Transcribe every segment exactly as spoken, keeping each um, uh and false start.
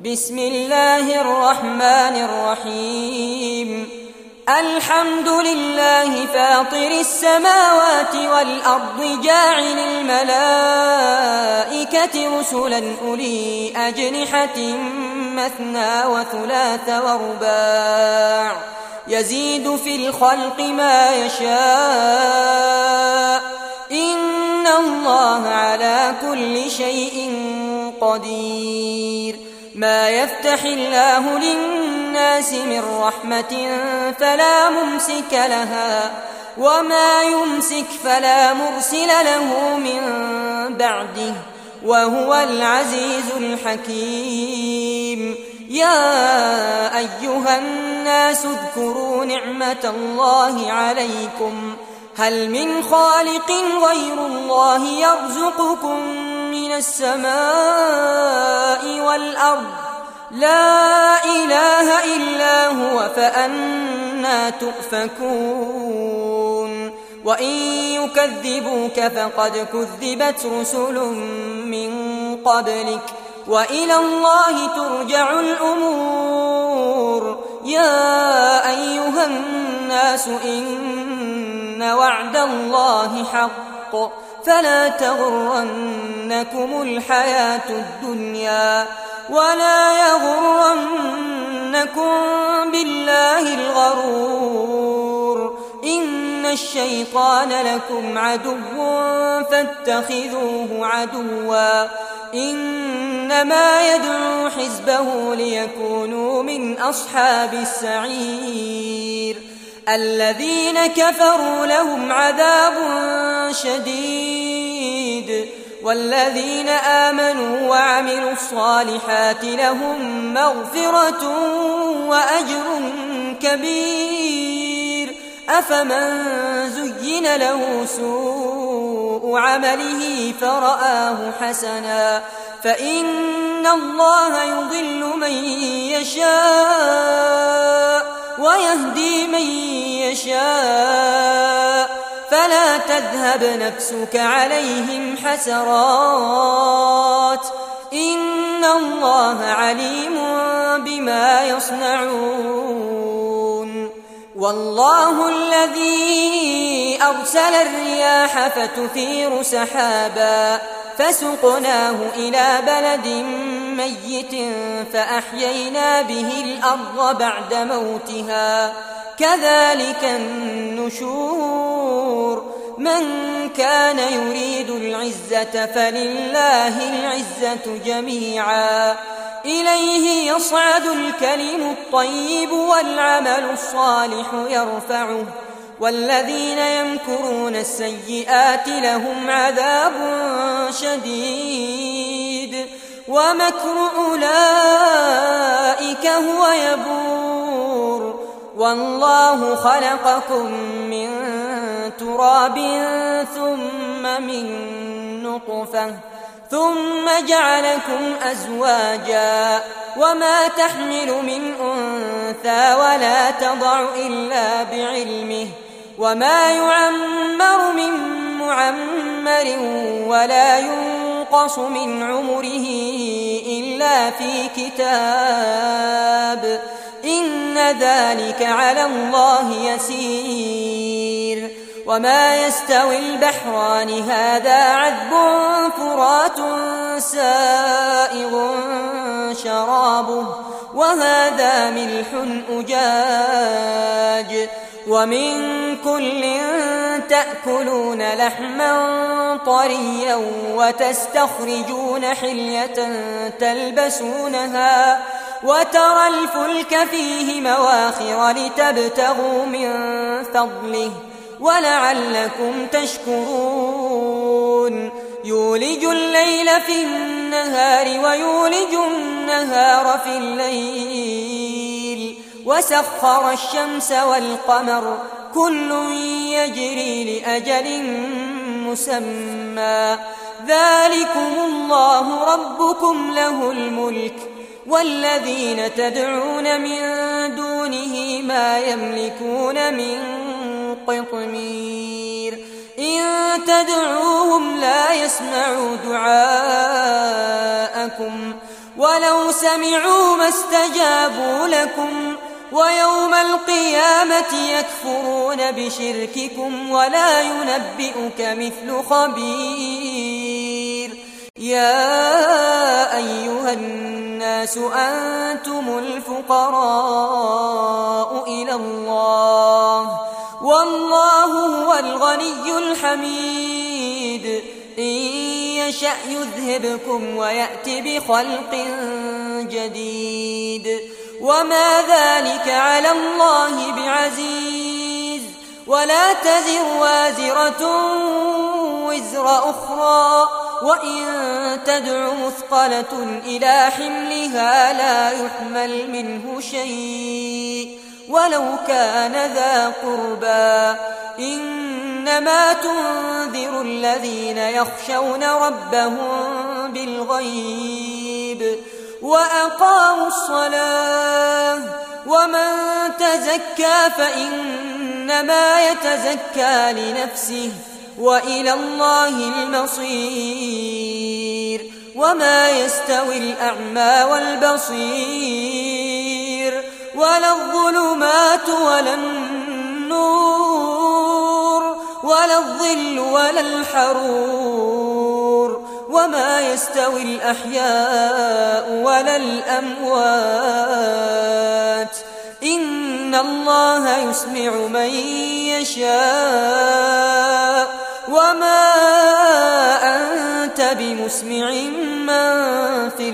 بسم الله الرحمن الرحيم الحمد لله فاطر السماوات والأرض جاعل الملائكة رسلا أولي أجنحة مثنى وثلاث ورباع يزيد في الخلق ما يشاء إن الله على كل شيء قدير ما يفتح الله للناس من رحمة فلا ممسك لها وما يمسك فلا مرسل له من بعده وهو العزيز الحكيم يا أيها الناس اذكروا نعمة الله عليكم هل من خالق غير الله يرزقكم من السماء والأرض لا إله إلا هو فأنى تؤفكون وإن يكذبوك فقد كذبت رسل من قبلك وإلى الله ترجع الأمور يا أيها الناس إن وعد الله حق فلا تغرنكم الحياة الدنيا ولا يغرنكم بالله الغرور إن الشيطان لكم عدو فاتخذوه عدوا إنما يدعو حزبه ليكونوا من أصحاب السعير الذين كفروا لهم عذاب شديد والذين آمنوا وعملوا الصالحات لهم مغفرة وأجر كبير أفمن زين له سوء عمله فرآه حسنا فإن الله يضل من يشاء ويهدي من يشاء فلا تذهب نفسك عليهم حسرات إن الله عليم بما يصنعون والله الذي أرسل الرياح فتثير سحابا فسقناه إلى بلد ميت فأحيينا به الأرض بعد موتها كذلك النشور من كان يريد العزة فلله العزة جميعا إليه يصعد الكلم الطيب والعمل الصالح يرفعه والذين يمكرون السيئات لهم عذاب شديد ومكر أولئك هو يبور والله خلقكم من تراب ثم من نطفة ثم جعلكم أزواجا وما تحمل من أنثى ولا تضع إلا بعلمه وما يعمر من معمر ولا ينقص من عمره إلا في كتاب إن ذلك على الله يسير وما يستوي البحران هذا عذب فرات سائغ شرابه وهذا ملح أجاج ومن كل تأكلون لحما طريا وتستخرجون حلية تلبسونها وترى الفلك فيه مواخر لتبتغوا من فضله ولعلكم تشكرون يولج الليل في النهار ويولج النهار في الليل وسخر الشمس والقمر كل يجري لأجل مسمى ذلكم الله ربكم له الملك والذين تدعون من دونه ما يملكون من قطمير إن تدعوهم لا يسمعوا دعاءكم ولو سمعوا ما استجابوا لكم ويوم القيامة يكفرون بشرككم ولا ينبئك مثل خبير. يا أيها الناس أنتم الفقراء إلى الله والله هو الغني الحميد. إن يشأ يذهبكم ويأت بخلق جديد وما ذلك على الله بعزيز. ولا تزر وازرة وزر أخرى وإن تدع مثقلة إلى حملها لا يحمل منه شيء ولو كان ذا قربى. إنما تنذر الذين يخشون ربهم بالغيب وأقاموا الصلاة. ومن تزكى فإنما يتزكى لنفسه وإلى الله المصير. وما يستوي الأعمى والبصير ولا الظلمات ولا النور ولا الظل ولا الحرور وما يستوي الأحياء ولا الأموات. إن الله يسمع من يشاء وما أنت بمسمع من في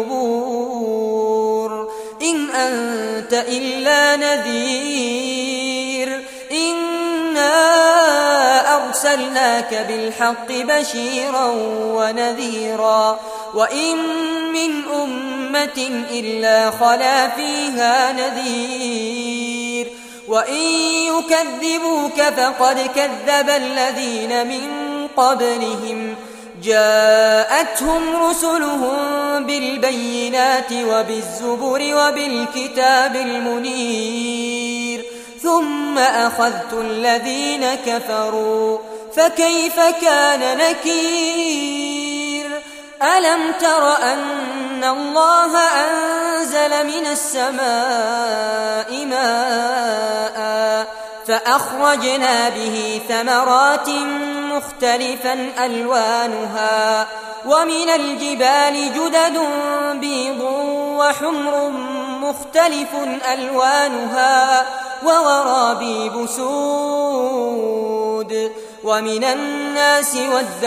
القبور إن أنت إلا نذير. إنا أرسلناك بالحق بشيرا ونذيرا وإن من أمة إلا خلا فيها نذير. وإن يكذبوك فقد كذب الذين من قبلهم جاءتهم رسلهم بالبينات وبالزبر وبالكتاب المنير ثم أخذت الذين كفروا فكيف كان نكير. ألم تر أن الله أنزل من السماء ماء فأخرجنا به ثمرات مختلفا ألوانها ومن الجبال جدد بيض وحمر مختلف ألوانها وغرابيب سود ومن الناس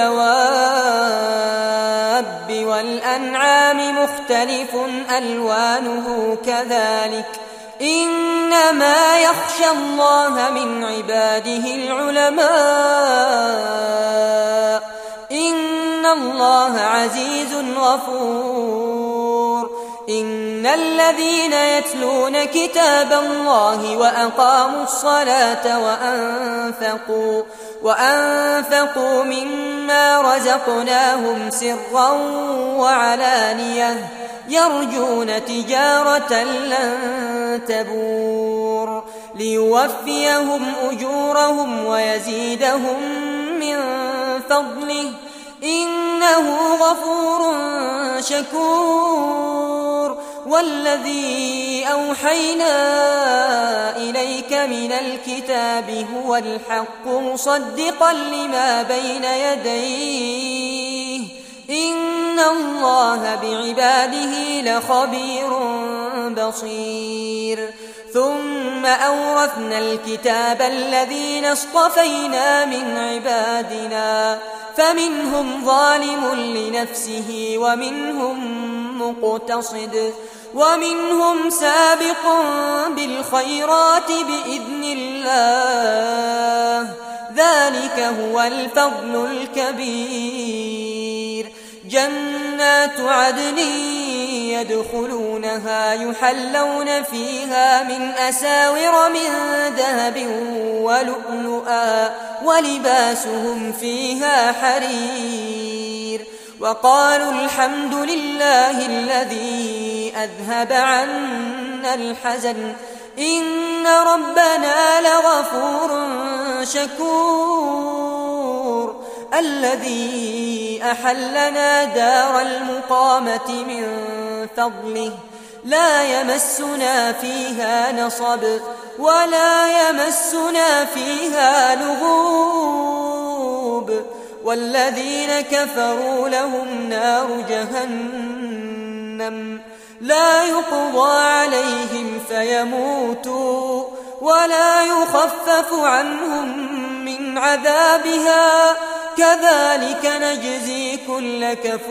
والدواب والأنعام مختلف ألوانه كذلك إنما يخشى الله من عباده العلماء إن الله عزيز غفور. إن الذين يتلون كتاب الله وأقاموا الصلاة وأنفقوا وأنفقوا مما رزقناهم سرا وعلانية يرجون تجارة لن تبور ليوفيهم أجورهم ويزيدهم من فضله إنه غفور شكور. والذي أوحينا إليك من الكتاب هو الحق مصدقا لما بين يديه إن الله بعباده لخبير بصير. ثم أورثنا الكتاب الذين اصطفينا من عبادنا فمنهم ظالم لنفسه ومنهم مقتصد ومنهم سابق بالخيرات بإذن الله ذلك هو الفضل الكبير. جنات عدن يدخلونها يحلون فيها من أساور من ذهب ولؤلؤا ولباسهم فيها حرير. وقالوا الحمد لله الذي أذهب عنا الحزن إن ربنا لغفور شكور. الذي أحلنا دار المقامة من فضله لا يمسنا فيها نصب ولا يمسنا فيها لغوب والذين كفروا لهم نار جهنم لا يقضى عليهم فيموتوا ولا يخفف عنهم من عذابها كذلك نجزي كل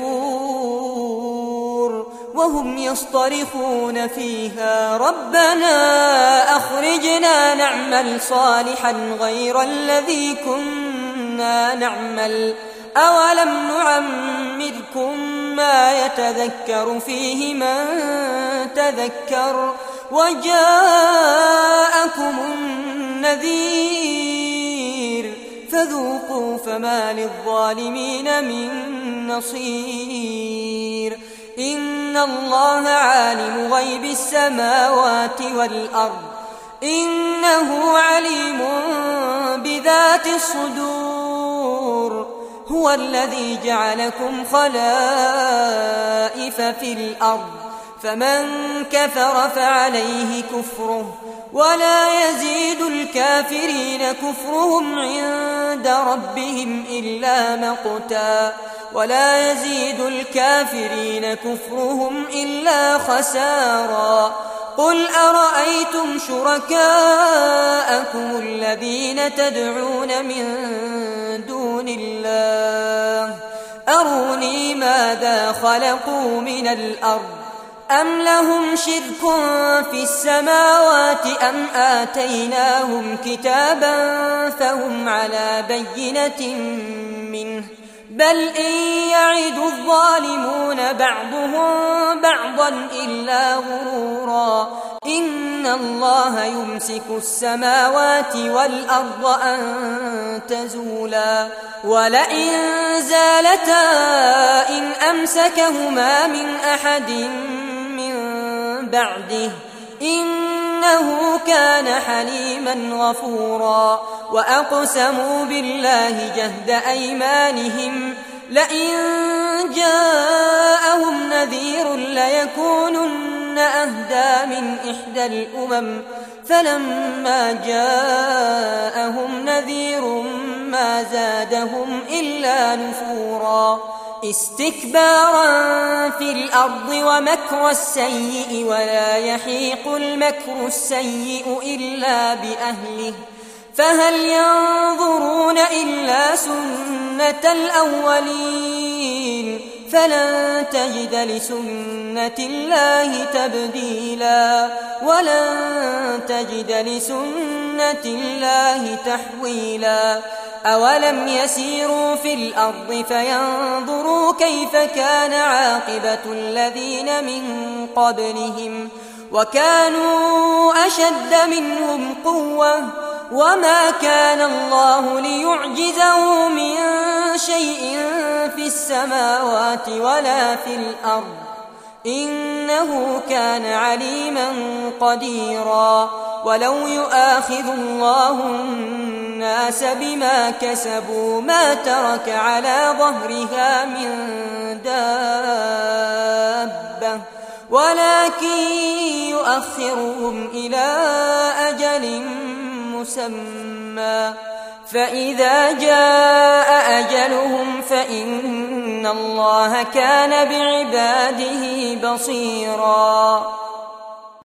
كفور وهم يصطرخون فيها ربنا أخرجنا نعمل صالحا غير الذي كنا نعمل أولم نعمركم ما يتذكر فيه من تذكر وجاءكم النذير فذوقوا فما للظالمين من نصير إن الله عالم غيب السماوات والأرض إنه عليم بذات الصدور هو الذي جعلكم خلائف في الأرض فمن كفر فعليه كفره ولا يزيد الكافرين كفرهم عند ربهم إلا مقتا ولا يزيد الكافرين كفرهم إلا خسارا قل أرأيتم شركاءكم الذين تدعون من دون الله أروني ماذا خلقوا من الأرض أم لهم شرك في السماوات أم آتيناهم كتابا فهم على بينة منه بل إن يعد الظالمون بعضهم بعضا إلا غرورا إن الله يمسك السماوات والأرض أن تزولا ولئن زالتا إن أمسكهما من أحد من بعده إنه كان حليما غفورا وأقسموا بالله جهد أيمانهم لئن جاءهم نذير ليكونن أهدى من إحدى الأمم فلما جاءهم نذير ما زادهم إلا نفورا استكبارا في الأرض ومكر السيء ولا يحيق المكر السيء إلا بأهله فهل ينظرون إلا سنة الأولين فلن تجد لسنة الله تبديلا ولن تجد لسنة الله تحويلا أولم يسيروا في الأرض فينظروا كيف كان عاقبة الذين من قبلهم وكانوا أشد منهم قوة وما كان الله ليعجزه من شيء في السماوات ولا في الأرض إنه كان عليما قديرا ولو يؤاخذ الله الناس بما كسبوا ما ترك على ظهرها من دابة ولكن يؤخرهم إلى أجل مسمى فإذا جاء أجلهم فإن الله كان بعباده بصيرا.